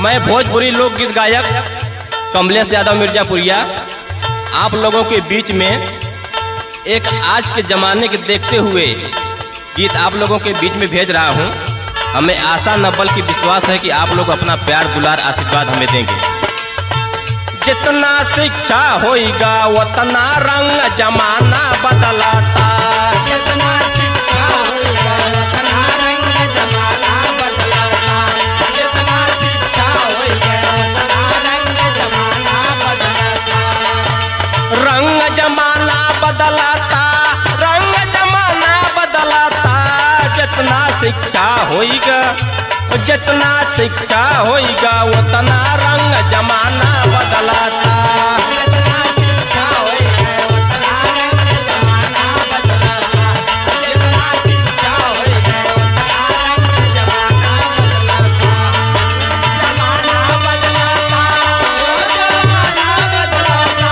मैं भोजपुरी लोकगीत गायक कमलेश यादव मिर्जापुरिया आप लोगों के बीच में एक आज के ज़माने के देखते हुए गीत आप लोगों के बीच में भेज रहा हूँ। हमें आशा न बल्कि विश्वास है कि आप लोग अपना प्यार दुलार आशीर्वाद हमें देंगे। जितना शिक्षा होएगा उतना रंग जमाना बदलाता, जितना शिक्षा होएगा उतना रंग जमाना बदलाता, जितना शिक्षा होएगा उतना रंग जमाना बदलाता। रंग जमाना बदलाता, रंग जमाना बदलाता। जितना शिक्षा होएगा जितना शिक्षा होएगा उतना रंग जमाना बदलाता। जितना शिक्षा होएगा उतना रंग जमाना बदलाता, जितना शिक्षा होएगा उतना रंग जमाना बदलाता। जमाना बदलाता, जमाना बदलाता,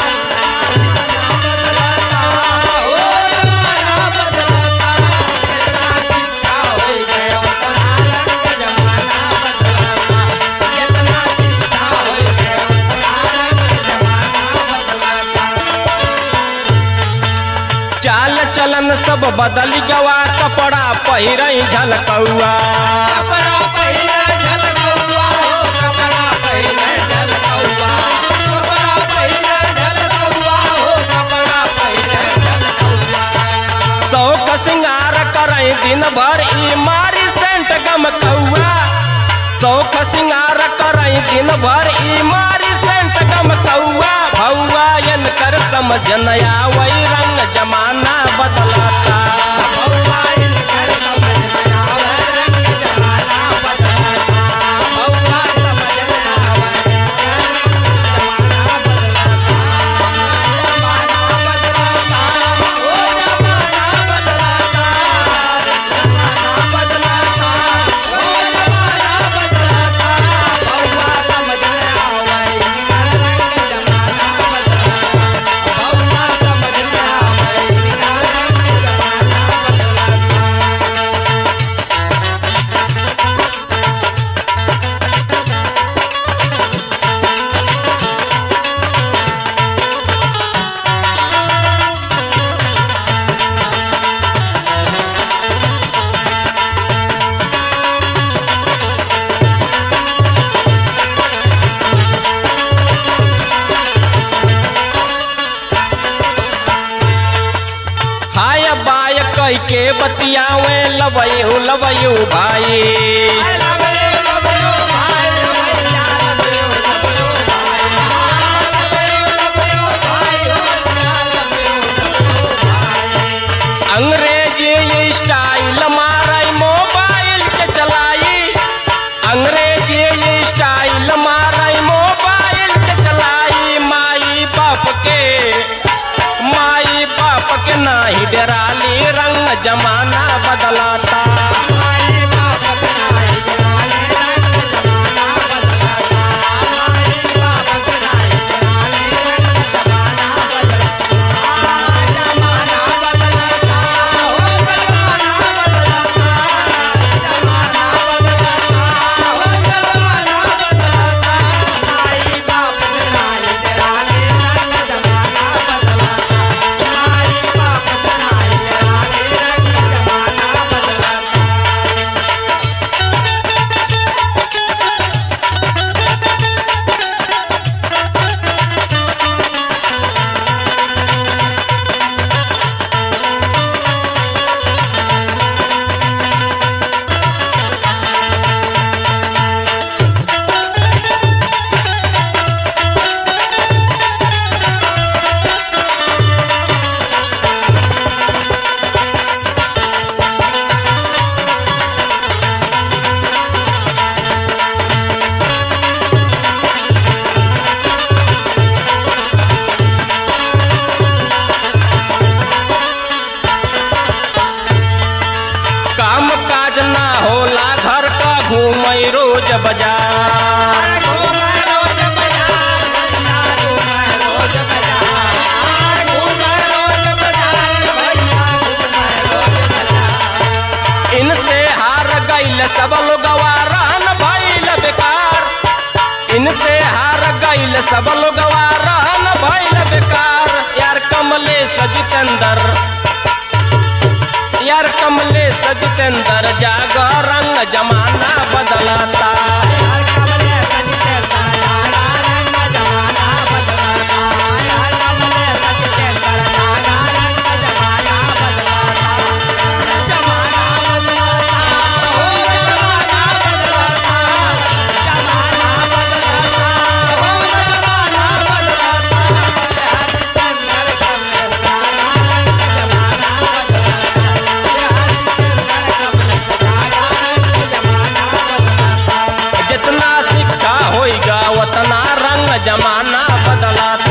ओ जमाना बदलाता। जितना शिक्षा होएगा उतना रंग जमाना बदलाता, जितना शिक्षा होएगा उतना रंग जमाना बदलाता। चाल चलन सब बदल गवा, कपड़ा पहिरई झलकौआ। कपड़ा पहले झलकौआ हो, कपड़ा पहले झलकौआ, कपड़ा पहले झलकौआ हो, कपड़ा पहले झलकौआ। शौक सिंगार करई दिन भर ई मारी सेंट गमकौआ। शौक सिंगार करई दिन भर ई मारी सेंट गमकौआ। भौआ इनकर समझ न आवई रंग जमाना बदलाता। भौवा इनकर समझ न आवे रंग जमाना बदलाता, भौवा समझ न आवे रंग जमाना बदलाता। जमाना बदलाता, ओ जमाना बदलाता, जमाना बदलाता, ओ जमाना बदलाता। भौवा समझ न आवे इनकर रंग जमाना बदलाता, भौवा समझ न आवे इनकर रंग जमाना बदलाता। हाय बाय कह के बतियावे लवयू लवयू भाई। I love you, भाई, भैया love you, भाई, love you, भाई, love you, भाई। अंग्रेजी स्टाइल मारई मोबाइल के चलाई। अंग्रेजी स्टाइल मारई मोबाइल के चलाई। माई बाप के नाही डराली रंग जमाना बदलाता। माई बाप के नाही डराले रंग जमाना बदलाता, माई बाप के नाही डराले रंग जमाना बदलाता। जमाना बदलाता, हो जमाना बदलाता, जमाना बदलाता, हो जमाना बदलाता। माई बाप के नाही डराले रंग जमाना बदलाता, माई बाप के नाही डराले रंग जमाना बदलाता। काम काज ना होला घर का घूमई रोज बाजार। घूमे रोज बाजार, भैया घूमे रोज बाजार, घूमे रोज बाजार, भैया घूमे रोज बाजार। इनसे हार गईल सब लोगवा रहन भइल बेकार। सब लोग रहन भइल बेकार। यार कमलेश जितेंद्र, यार कमलेश जितेंद्र, जाग रंग जमाना बदलता। यार कमले सजते तारा रंग जमाना बदलता। यार कमले सजते तारा रंग जमाना बदलता। जमाना बदलता हो जमाना बदलता। जमाना बदलता हो जमाना बदलता। यार जितेंद्र कमले तारा रंग जमाना बदलता। यार जितेंद्र कमले तारा रंग जमाना बदलता। जितना शिक्षा होइगा उतना रंग जमाना बदलता।